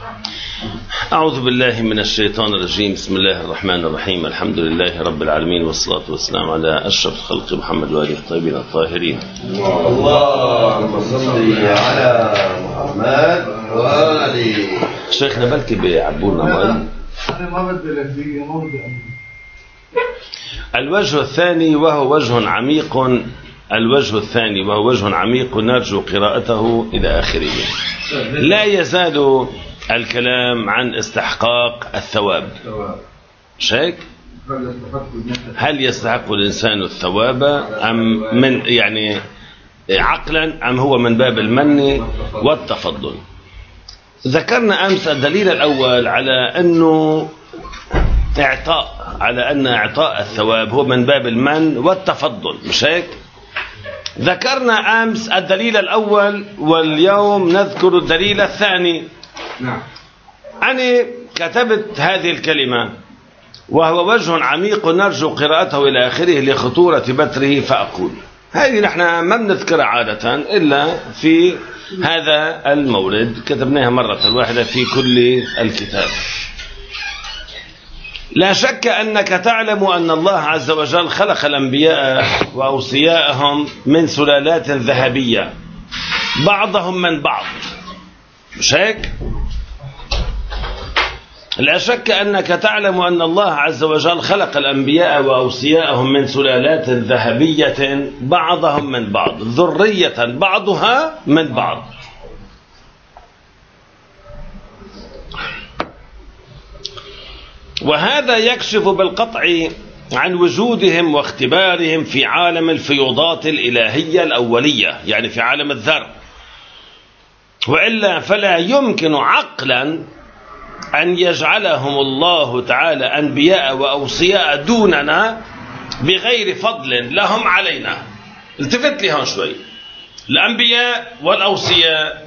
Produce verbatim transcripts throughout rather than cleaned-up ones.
أعوذ بالله من الشيطان الرجيم. بسم الله الرحمن الرحيم. الحمد لله رب العالمين، والصلاة والسلام على أشرف الخلق محمد وآله الطيبين الطاهرين. اللهم صل على محمد وآله. شيخنا بلكي بيعبونا مال. الوجه الثاني وهو وجه عميق الوجه الثاني وهو وجه عميق نرجو قراءته إلى آخره. لا يزال الكلام عن استحقاق الثواب. شيك هل يستحق الإنسان الثواب أم من يعني عقلا أم هو من باب المن والتفضل؟ ذكرنا أمس الدليل الأول على أنه إعطاء على أن إعطاء الثواب هو من باب المن والتفضل، مش هيك؟ ذكرنا أمس الدليل الأول واليوم نذكر الدليل الثاني. نعم. أنا كتبت هذه الكلمة وهو وجه عميق نرجو قراءته إلى آخره لخطورة بتره، فأقول هذه نحن ما بنذكرها عادة إلا في هذا المورد، كتبناها مرة واحدة في كل الكتاب. لا شك أنك تعلم أن الله عز وجل خلق الأنبياء وأوصياءهم من سلالات ذهبية بعضهم من بعض، مش هيك؟ لا شك أنك تعلم أن الله عز وجل خلق الأنبياء وأوصياءهم من سلالات ذهبية بعضهم من بعض، ذرية بعضها من بعض. وهذا يكشف بالقطع عن وجودهم واختبارهم في عالم الفيوضات الإلهية الأولية، يعني في عالم الذر، وإلا فلا يمكن عقلا أن يجعلهم الله تعالى أنبياء وأوصياء دوننا بغير فضل لهم علينا. التفت لي هون شوي. الأنبياء والأوصياء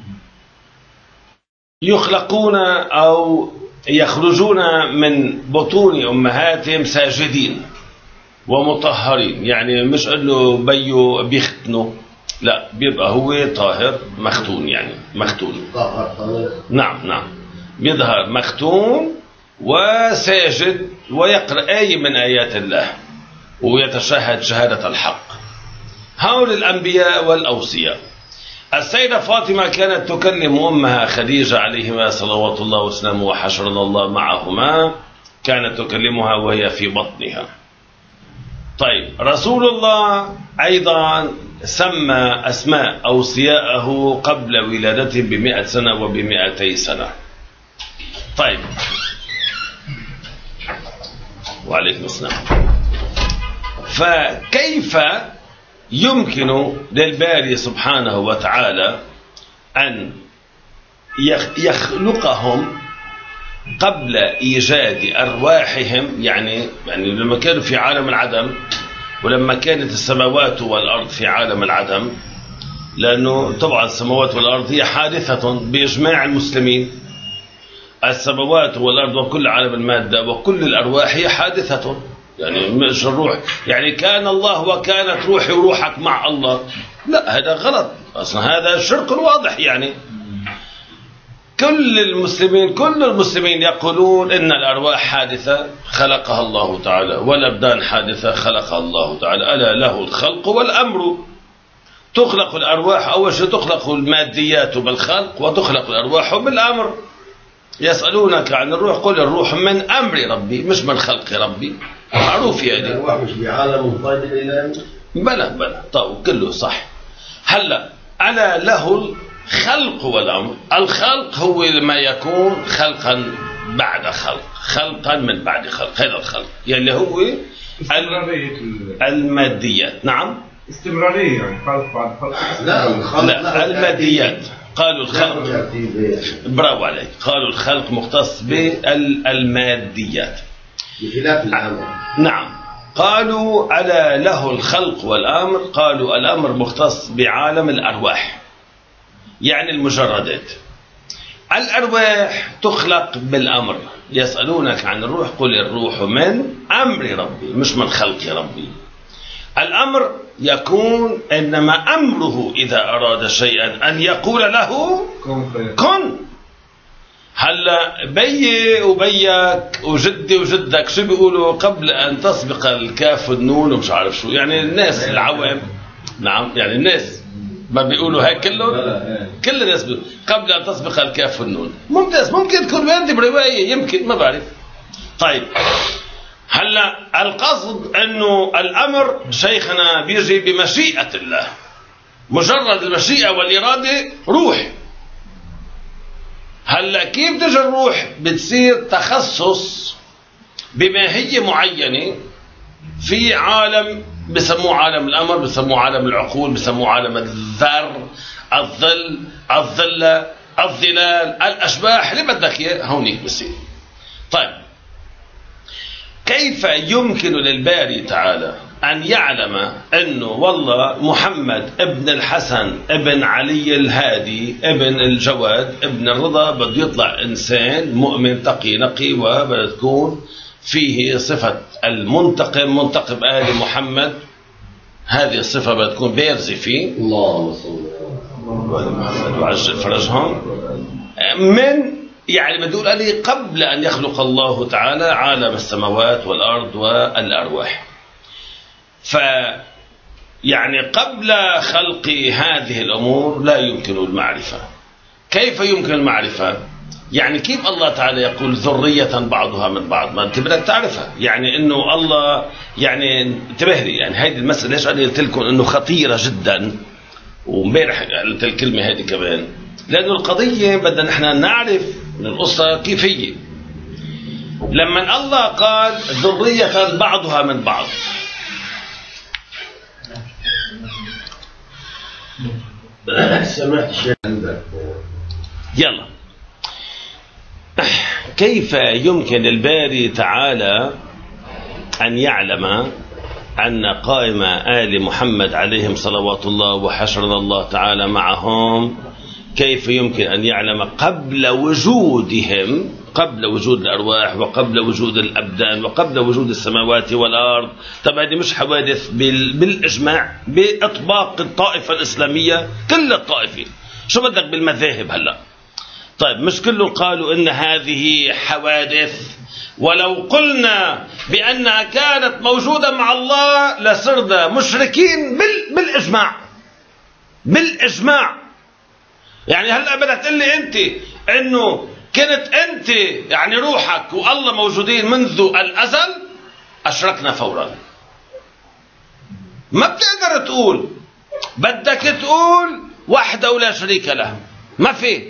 يخلقون أو يخرجون من بطون أمهاتهم ساجدين ومطهرين، يعني مش أنه بيو بيختنوا، لا، بيبقى هو طاهر مختون، يعني مختون. نعم نعم، بيظهر مختون وساجد ويقرأ آية من آيات الله ويتشهد شهادة الحق. هؤلاء الأنبياء والأوصياء. السيدة فاطمة كانت تكلم أمها خديجة عليهما صلوات الله وسلامه وحشرنا الله معهما، كانت تكلمها وهي في بطنها. طيب، رسول الله أيضا سمى أسماء أوصياءه قبل ولادته بمئة سنة وبمئتي سنة. طيب، وعليكم السلام. فكيف يمكن للباري سبحانه وتعالى أن يخلقهم قبل إيجاد أرواحهم؟ يعني يعني لما كانوا في عالم العدم، ولما كانت السماوات والأرض في عالم العدم، لأنه طبعا السماوات والأرض هي حادثة بإجماع المسلمين، السماوات والأرض وكل عالم المادة وكل الأرواح هي حادثة، يعني مش الروح، يعني كان الله وكانت روحي وروحك مع الله، لا، هذا غلط أصلا، هذا شرك واضح. يعني كل المسلمين كل المسلمين يقولون إن الأرواح حادثة خلقها الله تعالى، والأبدان حادثة خلقها الله تعالى، ألا له الخلق والأمر. تخلق الأرواح أول شيء، تخلق الماديات بالخلق وتخلق الأرواح بالأمر. يسألونك عن الروح، قل الروح من أمر ربي مش من خلق ربي، معروف يعني. الأرواح مش بعالم قيد الإله؟ بلى بلى، طيب كله صح. هلا ألا له الخلق والأمر. الخلق هو ما يكون خلقا بعد خلق، خلقا من بعد خلق، هذا الخلق يعني هو الماديات. نعم، استمرارية، يعني خلق بعد خلق. لا، الخلق لا، الماديات. قالوا الخلق، برافو عليك، قالوا الخلق مختص بالماديات بخلاف الأمر. نعم، قالوا ألا له الخلق والأمر، قالوا الأمر مختص بعالم الأرواح، يعني المجردات. الأرواح تخلق بالأمر. يسألونك عن الروح، قل الروح من أمر ربي مش من خلق ربي. الأمر يكون إنما أمره إذا أراد شيئا أن يقول له كن. هلا بيي وبيك وجدي وجدك شو بيقولوا قبل ان تسبق الكاف والنون ومش عارف شو، يعني الناس العوام. نعم يعني الناس ما بيقولوا هيك كلهم، كل الناس بيقولوا قبل ان تسبق الكاف والنون. ممتاز، ممكن تكون واردة برواية، يمكن، ما بعرف. طيب هلا القصد انه الامر شيخنا بيجي بمشيئة الله، مجرد المشيئة والإرادة روح. هلا كيف تجي الروح؟ بتصير تخصص بماهية معينة في عالم بسموه عالم الأمر، بسموه عالم العقول، بسموه عالم الذر، الظل، الظلة، الظلال، الأشباح، اللي بدك إياه هونيك بصير. طيب كيف يمكن للباري تعالى أن يعلم أنه والله محمد ابن الحسن ابن علي الهادي ابن الجواد ابن الرضا بده يطلع إنسان مؤمن تقي نقي، وبتكون فيه صفة المنتقم، منتقم آل محمد، هذه الصفة بتكون بارزة فيه. اللهم صل على محمد وعجل فرجهم. من يعني بدول عليه قبل أن يخلق الله تعالى عالم السماوات والأرض والأرواح. ف يعني قبل خلق هذه الأمور لا يمكن المعرفة. كيف يمكن المعرفة؟ يعني كيف الله تعالى يقول ذرية بعضها من بعض؟ ما أنت بدك تعرفها. يعني إنه الله يعني انتبه لي، يعني هذه المسألة ليش أنا قلت لكم إنه خطيرة جدا، ومبارح قلت الكلمة هذه كمان، لأنه القضية بدنا نحن نعرف من القصة كيف هي. لما الله قال ذرية بعضها من بعض، سمعت شيء عندك يلا، كيف يمكن الباري تعالى أن يعلم أن قائمة آل محمد عليهم صلوات الله وحشرنا الله تعالى معهم، كيف يمكن أن يعلم قبل وجودهم، قبل وجود الأرواح وقبل وجود الأبدان وقبل وجود السماوات والأرض؟ طب هذه مش حوادث بالإجماع بإطباق الطائفة الإسلامية، كل الطائفة، شو بدك بالمذاهب هلأ؟ طيب مش كلهم قالوا إن هذه حوادث؟ ولو قلنا بأنها كانت موجودة مع الله لصرنا مشركين بال... بالإجماع بالإجماع. يعني هلأ بدك تقول لي أنت إنه كنت أنت يعني روحك والله موجودين منذ الأزل، أشركنا فورا. ما بتقدر تقول، بدك تقول وحده ولا شريك له، ما في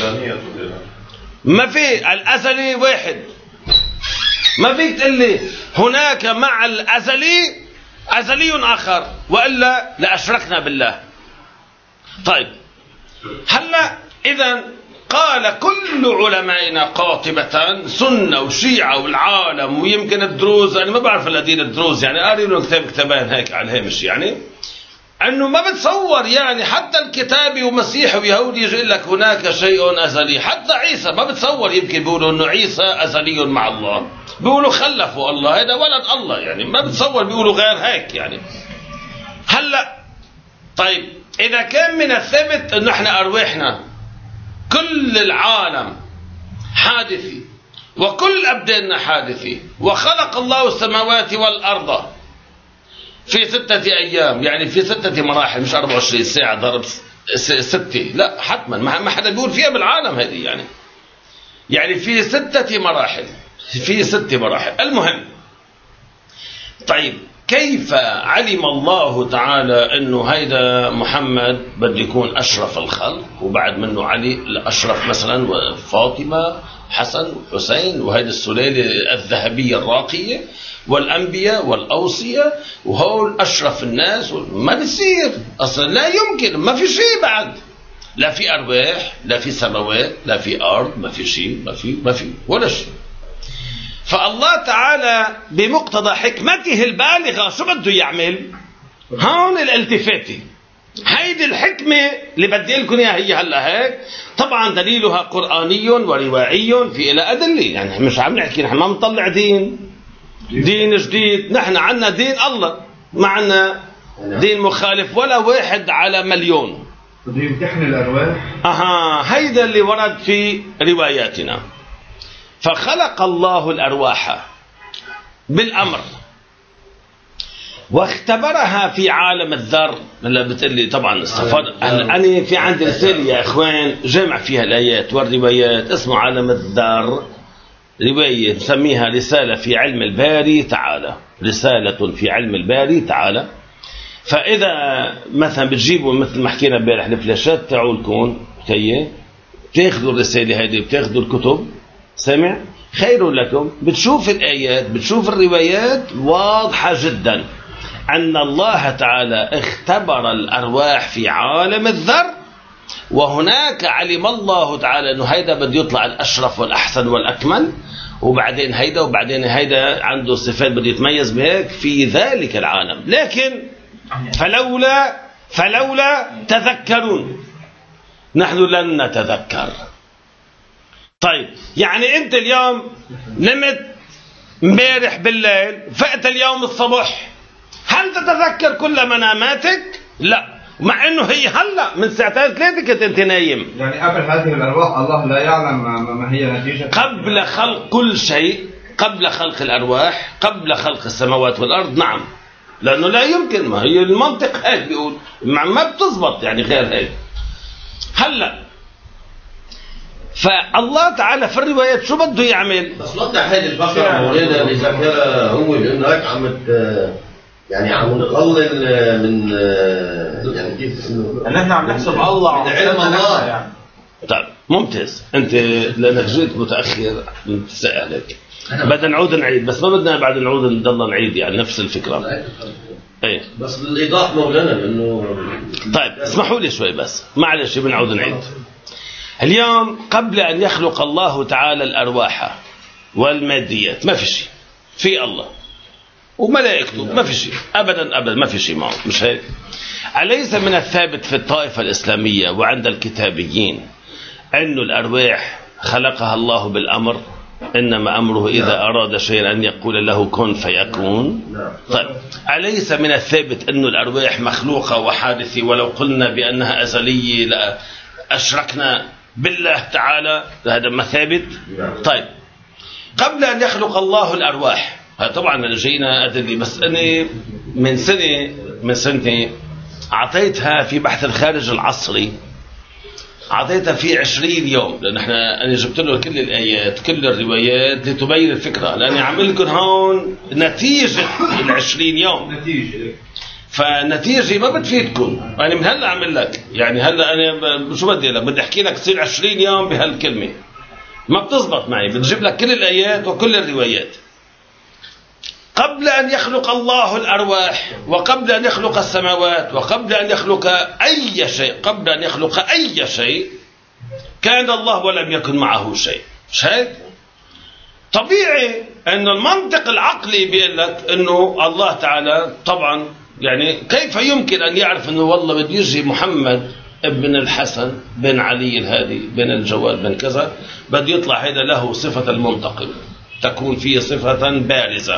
ما في الأزلي واحد. ما فيك تقول لي هناك مع الأزلي أزلي آخر، وإلا لأشركنا بالله. طيب هلا إذن قال كل علمائنا قاطبة، سنة وشيعة والعالم ويمكن الدروز، أنا ما بعرف الذين الدروز، يعني قاري له كتاب كتابين هيك على الهامش، يعني أنه ما بتصور يعني حتى الكتابي ومسيحي ويهودي يجي لك هناك شيء أزلي. حتى عيسى ما بتصور، يمكن بيقولوا أنه عيسى أزلي مع الله، بيقولوا خلفوا الله، هذا ولد الله، يعني ما بتصور بيقولوا غير هيك. يعني هلأ طيب إذا كان من الثبت أنه احنا أرواحنا كل العالم حادثي وكل أبداننا حادثي، وخلق الله السماوات والأرض في ستة أيام، يعني في ستة مراحل، مش أربعة وعشرين ساعة ضرب ستة، لا حتما ما حدا بيقول فيها بالعالم هذه، يعني يعني في ستة مراحل، في ست مراحل. المهم طيب كيف علم الله تعالى أنه هيدا محمد بده يكون أشرف الخلق، وبعد منه علي الأشرف مثلا، وفاطمة حسن حسين، وهيدا السلالة الذهبية الراقية، والأنبياء والأوصياء، وهول أشرف الناس؟ ما بيصير أصلا، لا يمكن، ما في شيء بعد، لا في أرواح، لا في سماوات، لا في أرض، ما في شيء، ما في ما في ولا شيء. فالله تعالى بمقتضى حكمته البالغة شو بده يعمل؟ هون الالتفاتي، هيدي الحكمة اللي بدي لكم اياها هي هلا هيك، طبعا دليلها قرآني ورواعي في إلى أدلة، يعني مش عم نحكي نحن ما بنطلع دين دين جديد، نحن عنا دين الله، ما عنا دين مخالف ولا واحد على مليون. بده يمتحن الأرواح. أها، هيدا اللي ورد في رواياتنا. فخلق الله الأرواح بالأمر واختبرها في عالم الذر. هلا بتقلي طبعا السفر، أنا في عندي رسالة يا إخوان جامع فيها الآيات والروايات، اسمه عالم الذر، رواية نسميها رسالة في علم الباري تعالى، رسالة في علم الباري تعالى. فإذا مثلا بتجيبوا مثل ما حكينا امبارح الفلاشات تاعوا الكون كي بتاخذوا الرسالة هذه، بتاخذوا الكتب، سمع خير لكم، بتشوف الآيات، بتشوف الروايات، واضحة جدا أن الله تعالى اختبر الأرواح في عالم الذر، وهناك علم الله تعالى أنه هيدا بده يطلع الأشرف والأحسن والأكمل، وبعدين هيدا وبعدين هيدا عنده صفات بده يتميز بهيك في ذلك العالم. لكن فلولا فلولا تذكرون، نحن لن نتذكر. طيب يعني أنت اليوم نمت امبارح بالليل، فقت اليوم الصبح، هل تتذكر كل مناماتك؟ لا، مع انه هي هلا من ساعتين ثلاثه كنت انت نايم. يعني قبل هذه الارواح الله لا يعلم ما هي نتيجه قبل خلق كل شيء، قبل خلق الارواح، قبل خلق السماوات والارض. نعم، لانه لا يمكن، ما هي المنطق هيك بيقول، ما بتزبط يعني غير هيك. هلا فالله تعالى في الروايات شو بده يعمل؟ بس وضح هذه الفقره مولانا اللي ذكرها هو انك عم يعني عم نقلل من يعني كيف انه نحن عم نحسب الله من علم الله يعني. طيب ممتاز، انت لانك جيت متاخر بتسال هيك، بدنا نعود نعيد، بس ما بدنا بعد نعود نضل نعيد يعني نفس الفكره. ايه بس الايضاح مولانا لانه طيب اسمحوا لي شوي بس، معلش بنعود نعيد. اليوم قبل ان يخلق الله تعالى الارواح والماديات ما في شيء، في الله وملائكته، ما في شيء ابدا ابدا، ما في شيء معه، مش هيك؟ أليس من الثابت في الطائفة الإسلامية وعند الكتابيين أن الأرواح خلقها الله بالأمر، إنما أمره إذا أراد شيئا أن يقول له كن فيكون؟ طيب أليس من الثابت أن الأرواح مخلوقة وحادثة، ولو قلنا بأنها أزلية لأشركنا بالله تعالى؟ هذا ما ثابت. طيب قبل أن يخلق الله الأرواح، طبعا جينا أدلي، بس أنا من سنة من سنتين أعطيتها في بحث الخارج العصري، أعطيتها في عشرين يوم، لأن احنا أنا جبت له كل الآيات كل الروايات لتبين الفكرة، لأني عامل لكم هون نتيجة العشرين يوم، نتيجة فنتيجة ما بتفيدكم. أنا من هلا أعمل لك يعني هلا أنا شو بدي لك، بدي أحكي لك تصير عشرين يوم بهالكلمة، ما بتزبط معي، بتجيب لك كل الآيات وكل الروايات. قبل أن يخلق الله الأرواح، وقبل أن يخلق السماوات، وقبل أن يخلق أي شيء، قبل أن يخلق أي شيء كان الله ولم يكن معه شيء، مش هيك؟ طبيعي أن المنطق العقلي بيقول لك أنه الله تعالى طبعا يعني كيف يمكن أن يعرف أنه والله بده يجي محمد ابن الحسن بن علي الهادي بن الجواد بن كذا، بده يطلع هذا له صفة المنتقم، تكون فيه صفة بارزة.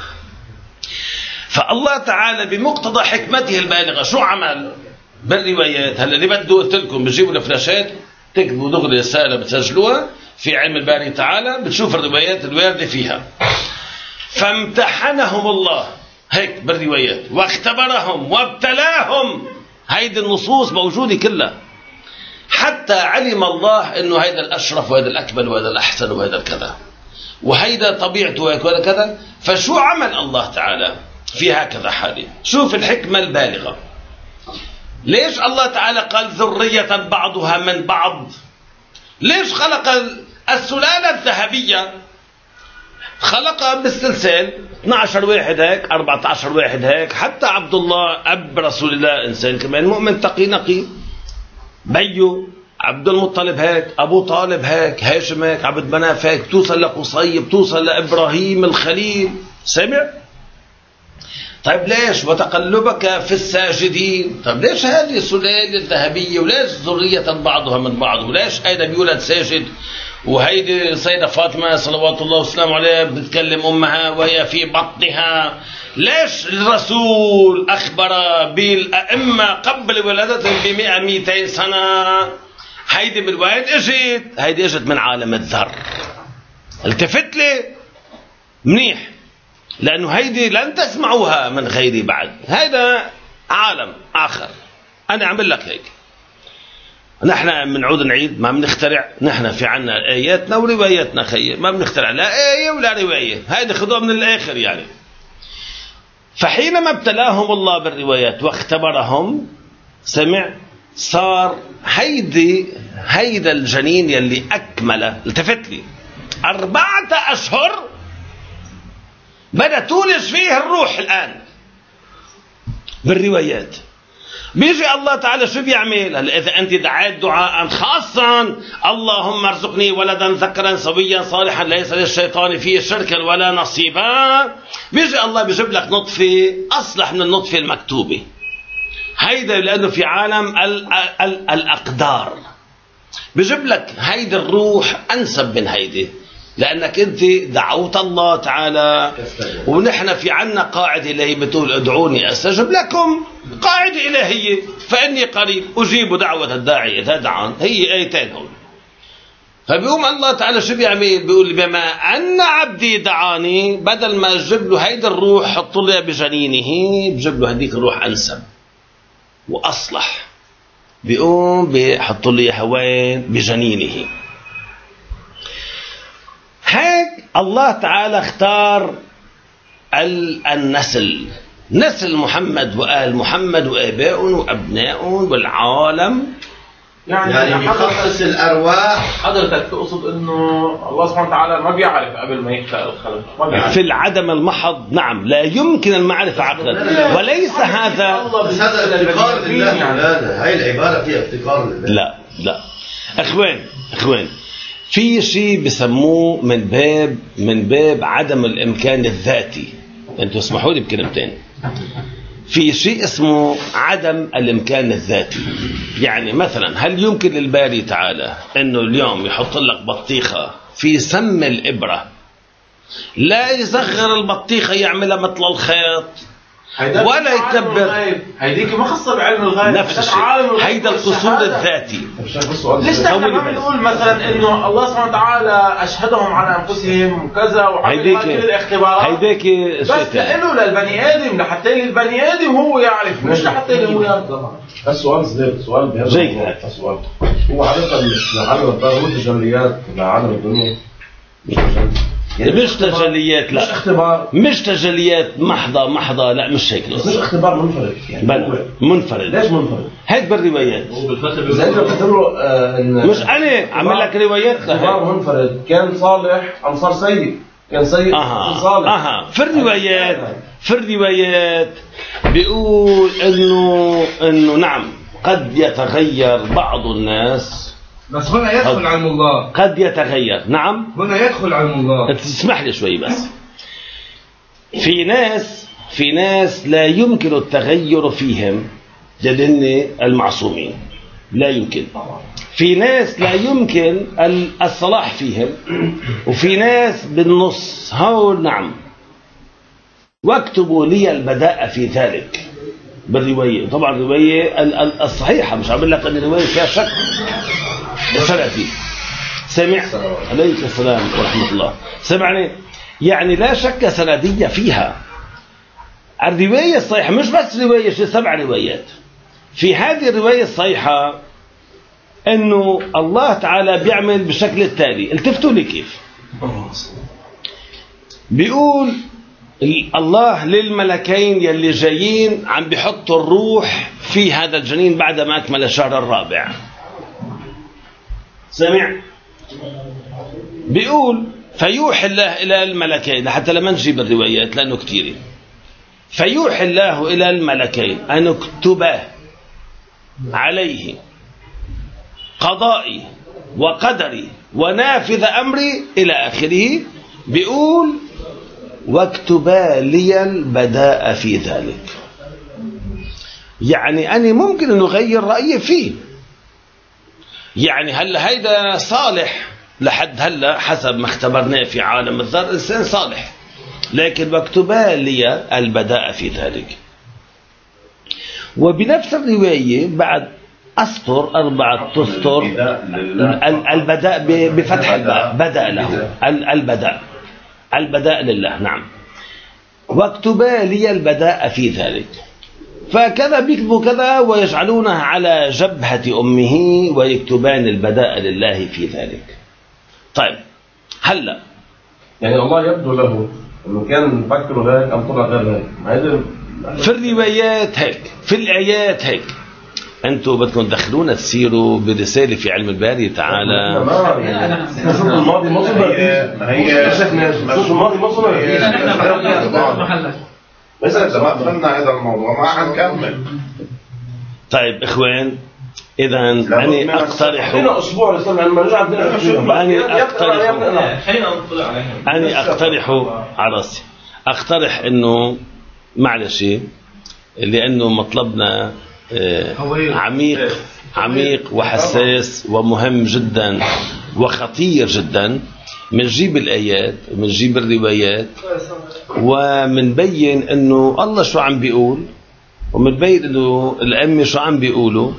فالله تعالى بمقتضى حكمته البالغة شو عمل بالروايات؟ هلا اللي بده قلت لكم بتجيبوا الفلاشات تكتبوا دغري رسالة بتسجلوها في علم الباري تعالى، بتشوف الروايات الواردة فيها. فامتحنهم الله هيك بالروايات واختبرهم وابتلاهم، هيدي النصوص موجودة كلها، حتى علم الله انه هيدا الاشرف وهذا الاكمل وهذا الاحسن وهذا الكذا وهيدا طبيعته وهذا كذا. فشو عمل الله تعالى في هكذا حاله؟ شوف الحكمة البالغة. ليش الله تعالى قال ذرية بعضها من بعض؟ ليش خلق السلالة الذهبية؟ خلقها بالسلسال اثني عشر واحد هيك، أربعة عشر واحد هيك، حتى عبد الله أب رسول الله إنسان كمان مؤمن تقي نقي، بيو عبد المطلب هيك، أبو طالب هيك، هاشم هيك، عبد مناف هيك، توصل لقصي، توصل لإبراهيم الخليل. سمع؟ طيب ليش وتقلبك في الساجدين؟ طيب ليش هذه سلالة الذهبية وليش ذرية بعضها من بعض وليش هيدا بيولد ساجد وهيدي سيدة فاطمة صلوات الله وسلامه عليها بتكلم أمها وهي في بطنها؟ ليش الرسول أخبر بالأئمة قبل ولادتهم بمئة مئتين سنة؟ هيدي بالوين اجت؟ هيدي اجت من عالم الذر. التفت لي منيح لأنه هيدي لن تسمعوها من غيري بعد. هيدا عالم آخر. أنا أعمل لك هيك. نحن بنعود نعيد ما بنخترع. نحن في عنا آياتنا ورواياتنا خير ما بنخترع لا آية ولا رواية. هيدا خذوها من الآخر يعني. فحينما ابتلاهم الله بالروايات واختبرهم سمع صار هيدي هيدا الجنين يلي أكمل التفت لي أربعة أشهر بدأ تولج فيه الروح. الآن بالروايات بيجي الله تعالى شو بيعمل؟ هل إذا أنت دعيت دعاء خاصا اللهم ارزقني ولدا ذكرا سويا صالحا ليس للشيطان فيه شركا ولا نصيبا، بيجي الله بيجيب لك نطفة أصلح من النطفة المكتوبة. هيدا لأنه في عالم ال ال الأقدار بيجيب لك هيدا الروح أنسب من هيدي لأنك أنت دعوت الله تعالى. ونحن في عنا قاعدة إلهية بتقول ادعوني أستجب لكم، قاعدة إلهية فإني قريب أجيب دعوة الداعي إذا دعان. هي آيتين هون. فبيقوم الله تعالى شو بيعمل؟ بيقول بما أن عبدي دعاني بدل ما يجيب له هيدا الروح حط له بجنينه بيجيب له هديك الروح أنسب وأصلح. بيقوم بيحط له هوين بجنينه. هيك الله تعالى اختار النسل، نسل محمد وآل محمد وآبائهم وأبنائهم والعالم. يعني, يعني بيخصص الأرواح. حضرتك تقصد إنه الله سبحانه وتعالى ما بيعرف قبل ما يخلق الخلق؟ ما بيعرف. في العدم المحض نعم لا يمكن المعرفة عقلا. وليس هذا بس هذا افتقار لله. يعني هاي العبارة فيها افتقار لله. لا لا اخوان اخوان في شيء بسموه من باب من باب عدم الامكان الذاتي. انتوا اسمحوا لي بكلمتين. في شيء اسمه عدم الامكان الذاتي. يعني مثلا هل يمكن للباري تعالى انه اليوم يحط لك بطيخه في سم الابره لا يصغر البطيخه يعملها مثل الخيط ولا يكبر؟ هيديك ما خاصه بعلم الغيب نفس الشيء. هيدا القصور الذاتي. ليش نحن ما بنقول مثلا انه الله سبحانه وتعالى اشهدهم على انفسهم وكذا وعمل كل الاختبارات هيديك بس لانه للبني ادم لحتى للبني ادم هو يعرف مش لحتى هو يعرف. السؤال زين سؤال بهذا السؤال هو عادة لعالم الظاهر تجليات لعالم الدنيا مش تجليات. لا مش اختبار مش تجليات محضة محضة لا مش هيك. مش اختبار منفرد يعني منفرد. ليش منفرد؟ هيك بالروايات زي انت بتقول آه مش انا عامل لك روايات اختبار منفرد كان صالح ام صار سيء كان سيء أها. صالح. اها في الروايات في الروايات بيقول انه انه نعم قد يتغير بعض الناس بس هنا يدخل علم الله. قد يتغير. نعم هنا يدخل علم الله. تسمح لي شوي بس. في ناس في ناس لا يمكن التغير فيهم لأن المعصومين لا يمكن. في ناس لا يمكن الصلاح فيهم وفي ناس بالنص. هول نعم واكتبوا لي البداء في ذلك بالرواية. طبعا الرواية الصحيحة مش عامل لك أن الرواية فيها شك سنتي. سمع عليك السلام ورحمة الله. سمعني يعني لا شك سندية فيها. الرواية الصحيحة مش بس رواية شيء سبع روايات. في هذه الرواية الصحيحة أنه الله تعالى بيعمل بشكل التالي. التفتوا لي كيف بيقول الله للملكين يلي جايين عم بيحطوا الروح في هذا الجنين بعد ما أكمل الشهر الرابع. سمع بيقول فيوحي الله إلى الملكين حتى لما نجيب الروايات لأنه كتير. فيوحي الله إلى الملكين أن اكتبا عليه قضائي وقدري ونافذ أمري إلى آخره. بيقول واكتبا لي البداء في ذلك. يعني أنا ممكن أن أغير رأيي فيه، يعني هلا هيدا صالح لحد هلا حسب ما اختبرناه في عالم الذر، إنسان صالح، لكن واكتبا لي البداء في ذلك. وبنفس الرواية بعد أسطر أربعة تسطر البداء بفتح الباء، بدأ له البداء، البداء لله. نعم. واكتبا لي البداء في ذلك. فكذا بيكتبوا كذا ويجعلونها على جبهة أمه ويكتبان البداء لله في ذلك. طيب هلا يعني الله يبدو له انه كان فكره هيك ام طلع غير هيك؟ في الروايات هيك، في الآيات هيك. أنتوا بدكم تدخلونا تسيروا برسالة في علم الباري تعالى. شوف الماضي ما صار هي شوف الماضي ما صار بس إذا ما دخلنا هذا الموضوع ما حنكمل. طيب إخوان، إذا أنا أقترح هنا أسبوع لسه لما رجع أنا أقترح أنا أقترح على راسي أقترح إنه معلش، لأنه مطلبنا عميق عميق وحساس ومهم جدا وخطير جدا. منجيب الآيات ومنجيب الروايات ومنبين إنه الله شو عم بيقول، ومنبين إنه الأئمة شو عم بيقولوا.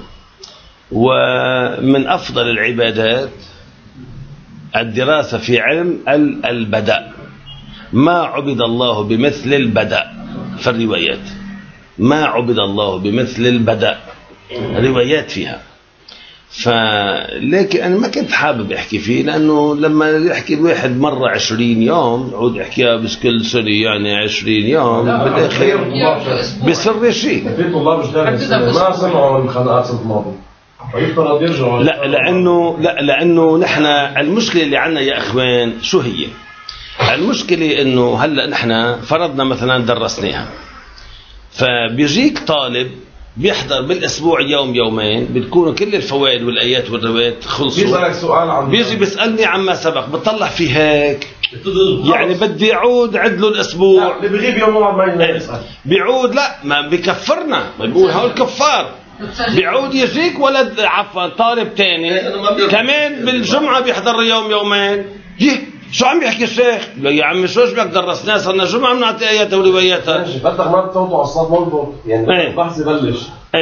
ومن أفضل العبادات الدراسة في علم البداء. ما عبد الله بمثل البداء في الروايات، ما عبد الله بمثل البداء، روايات فيها. فلكن أنا ما كنت حابب أحكي فيه، لأنه لما يحكي الواحد مرة عشرين يوم يعود يحكيها بس كل سنة يعني عشرين يوم بالآخر بيصير شيء. ما سمعوا من خناقات الماضي لا لأنه لا لأنه نحن المشكلة اللي عنا يا أخوان شو هي؟ المشكلة إنه هلا نحن فرضنا مثلا درسناها، فبيجيك طالب بيحضر بالأسبوع يوم يومين بتكونوا كل الفوائد والآيات والروايات خلصوا، بيجي بيسألني عما سبق بتطلع في هيك يعني بدي أعود عدله الأسبوع، اللي بيغيب يوم واحد ما يسأل بيعود لا ما بكفرنا، بيقول هول كفار. بيعود يجيك ولد عفوا طالب تاني كمان بالجمعة بيحضر يوم يومين، يه شو عم بيحكي الشيخ؟ لا يا عمي شو بدك درسناه صرنا جمعة بنعطي آياتها ورواياتها. بدك ما تفوتوا أصلا مضبوط يعني البحث يبلش.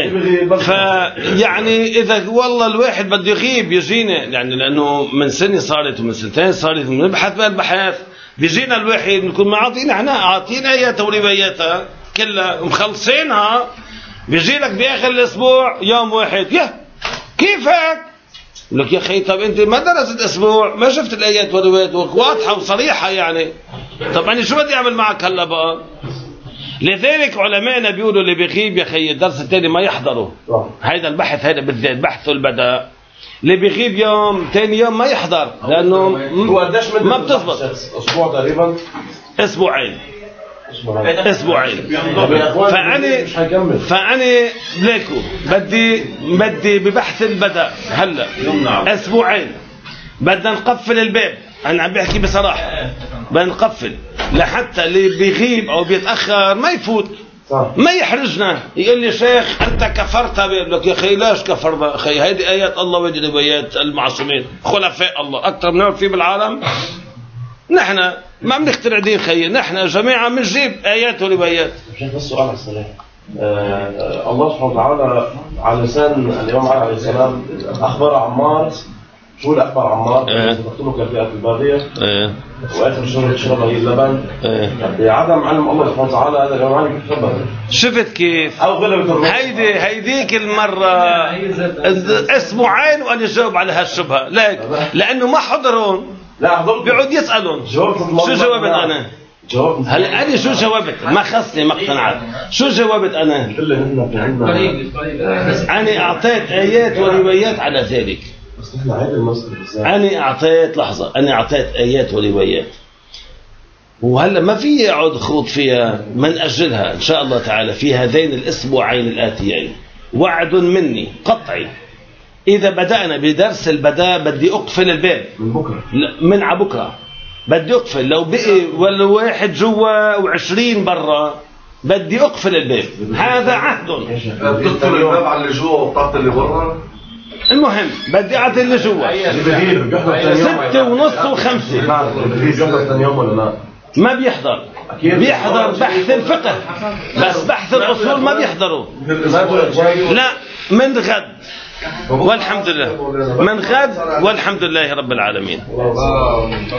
فيعني إذا والله الواحد بده يغيب يجينا، يعني لأنه من سنة صارت ومن سنتين صارت بنبحث بالبحث، بيجينا الواحد بنكون معطينا احنا عاطينا آياتها ورواياتها كلها مخلصينها، بيجي لك بآخر الأسبوع يوم واحد يا كيفك؟ لك يا أخي طب أنت ما درست أسبوع ما شفت الآيات والروايات واضحة وصريحة يعني، طب أنا شو بدي أعمل معك هلا بقى؟ لذلك علماءنا بيقولوا اللي بيغيب يا أخي الدرس الثاني ما يحضره. هيدا البحث هيدا بالذات بحث البداء، اللي بيغيب يوم ثاني يوم ما يحضر لأنه ما بتزبط. أسبوع تقريبا أسبوعين اسبوعين. فأنا فأنا ليكو بدي بدي ببحث البداء هلا اسبوعين بدنا نقفل الباب. انا عم بحكي بصراحه بدنا نقفل لحتى اللي بيغيب او بيتاخر ما يفوت ما يحرجنا. يقول لي شيخ انت كفرت، بقول لك يا اخي ليش كفر اخي؟ هذه ايات الله وجد روايات المعصومين خلفاء الله اكثر من في بالعالم. نحن ما بنخترع دين خيي، نحن جميعا بنجيب آيات وروايات. شيخ بس سؤال على السلام. آه الله سبحانه وتعالى على لسان الإمام علي عليه السلام أخبر عمار، شو الأخبار عمار؟ تقتلوا كالفئة الباغية وآخر شرب تشربها هي اللبن. بعدم علم الله سبحانه وتعالى هذا الإمام علي كيف شربها؟ شفت كيف؟ أو غلبت هيدي هيديك المرة اسبوعين وأنا جاوب على هالشبهة، ليك لأنه ما حضرون لا بيقعد يسألون شو جاوبت أنا؟ هلا أنا شو جاوبت؟ ما خصني ما اقتنعت. شو جاوبت أنا؟ أنا أعطيت آيات وروايات على ذلك. أنا أعطيت لحظة أنا أعطيت آيات وروايات، وهلا ما في أقعد خوض فيها، من أجلها إن شاء الله تعالى في هذين الأسبوعين الآتيين وعد مني قطعي. إذا بدأنا بدرس البداء بدي أقفل الباب من بكرة من على بكرة بدي أقفل. لو بقي ولا واحد جوا وعشرين برا بدي أقفل الباب. هذا عهد. بتقفل الباب على اللي جوا وبطاقة اللي برا. المهم بدي أعطي اللي جوا ستة ونص وخمسة. ما بيحضر، بيحضر بحث الفقه بس بحث الأصول ما بيحضروا. لا من غد والحمد لله، من غد والحمد لله رب العالمين.